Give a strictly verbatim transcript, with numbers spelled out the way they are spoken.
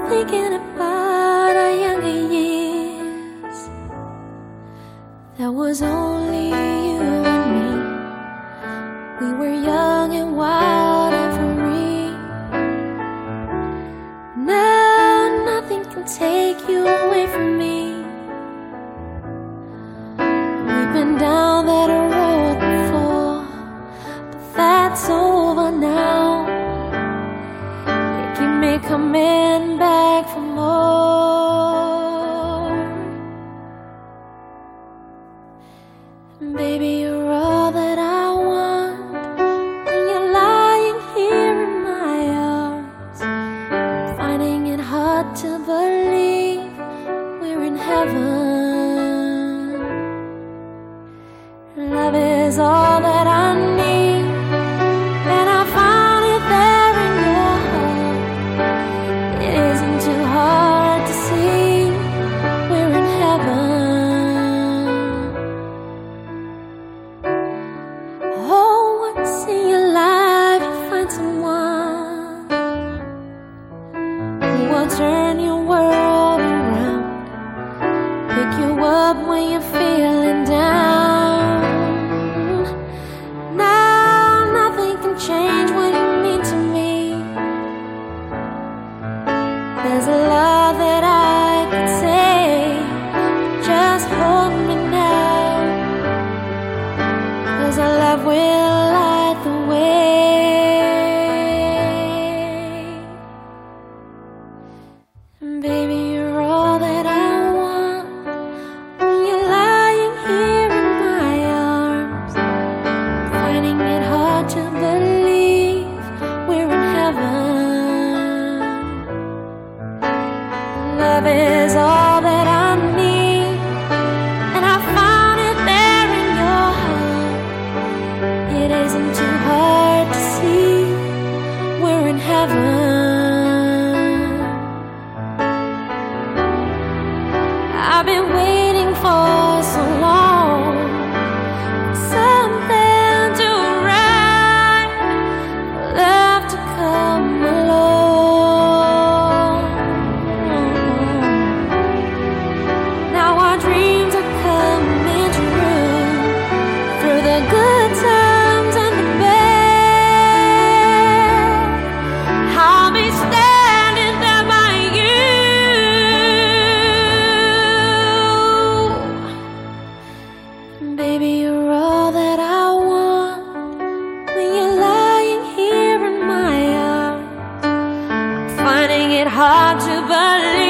thinking about our younger years. That was only you and me. We were young and wild and free. Now nothing can take you away from me. We've been down that road before, but that's over now. You keep me coming back for more. Baby, you're all that I want when you're lying here in my arms. Finding it hard to believe we're in heaven. Love is all that I need, and I found it there in your heart. It isn't too hard to see we're in heaven. Oh, once in your life you find someone who will turn your world around, pick you up when you're feeling down. Change what you mean to me. There's a lot that I could say, just hold me now, 'cause our love will light the way. Baby, you're all that I want when you're lying here in my arms. Finding it hard to believe love is all that I need, and I found it there in your heart. It isn't too hard to see we're in heaven. I've been waiting for so long, something to right, love to come along. Dreams are coming true, through the good times and the bad. I'll be standing there by you. Baby, you're all that I want when you're lying here in my arms. I'm finding it hard to believe